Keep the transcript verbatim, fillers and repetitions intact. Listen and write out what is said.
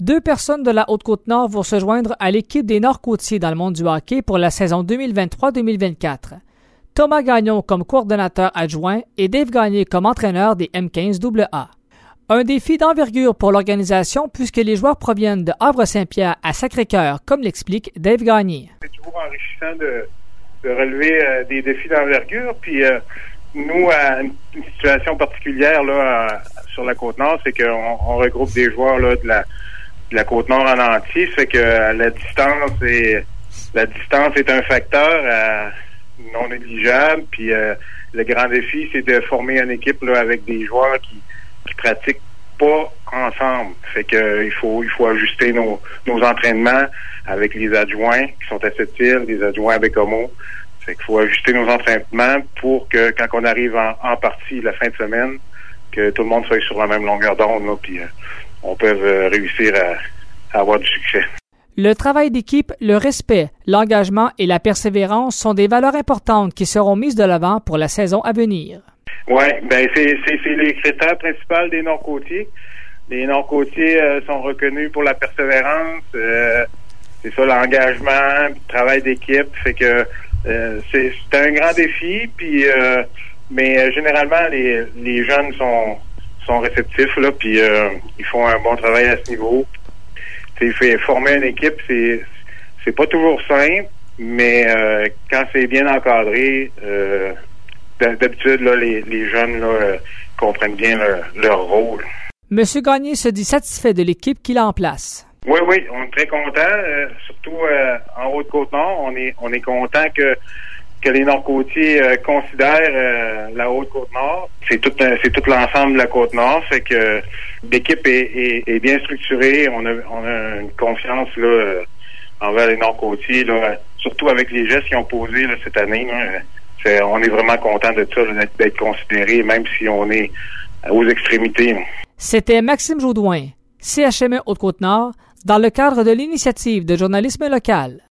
Deux personnes de la Haute-Côte-Nord vont se joindre à l'équipe des Nord-Côtiers dans le monde du hockey pour la saison deux mille vingt-trois deux mille vingt-quatre. Thomas Gagnon comme coordonnateur adjoint et Dave Gagné comme entraîneur des M quinze A A. Un défi d'envergure pour l'organisation puisque les joueurs proviennent de Havre-Saint-Pierre à Sacré-Cœur, comme l'explique Dave Gagné. C'est toujours enrichissant de, de relever euh, des défis d'envergure. Puis euh, nous, à une, une situation particulière là, à, sur la Côte-Nord, c'est qu'on on regroupe des joueurs là, de, la, de la Côte-Nord en entier. Ça fait que euh, la distance est la distance est un facteur euh, non négligeable. Puis euh, le grand défi, c'est de former une équipe là, avec des joueurs qui qui pratiquent pas ensemble. Fait que euh, il faut il faut ajuster nos nos entraînements avec les adjoints qui sont à cette île, les adjoints à Bécomo. Fait qu'il faut ajuster nos entraînements pour que quand on arrive en, en partie la fin de semaine, que tout le monde soit sur la même longueur d'onde, là, puis euh, on peut euh, réussir à, à avoir du succès. Le travail d'équipe, le respect, l'engagement et la persévérance sont des valeurs importantes qui seront mises de l'avant pour la saison à venir. Oui, ben c'est, c'est, c'est les critères principaux des Nord-Côtiers. Les Nord-Côtiers euh, sont reconnus pour la persévérance, euh, c'est ça, l'engagement, le travail d'équipe. Fait que euh, c'est, c'est un grand défi, puis euh, mais euh, généralement les, les jeunes sont sont réceptifs là, puis euh, ils font un bon travail à ce niveau. T'sais, fait former une équipe, c'est c'est pas toujours simple, mais euh, quand c'est bien encadré. Euh, D'habitude, là, les, les jeunes là, euh, comprennent bien leur, leur rôle. Monsieur Gagné se dit satisfait de l'équipe qu'il a en place. Oui, oui, on est très contents. Euh, surtout euh, en Haute-Côte-Nord, on est on est content que que les Nord-Côtiers euh, considèrent euh, la Haute-Côte-Nord. C'est tout un, c'est tout l'ensemble de la Côte-Nord, fait que l'équipe est, est, est bien structurée. On a on a une confiance là euh, envers les Nord-Côtiers, là, surtout avec les gestes qu'ils ont posés là, cette année. Là, C'est, on est vraiment content de ça, d'être, d'être considéré, même si on est aux extrémités. C'était Maxime Jodoin, C H M E Haute-Côte-Nord, dans le cadre de l'initiative de journalisme local.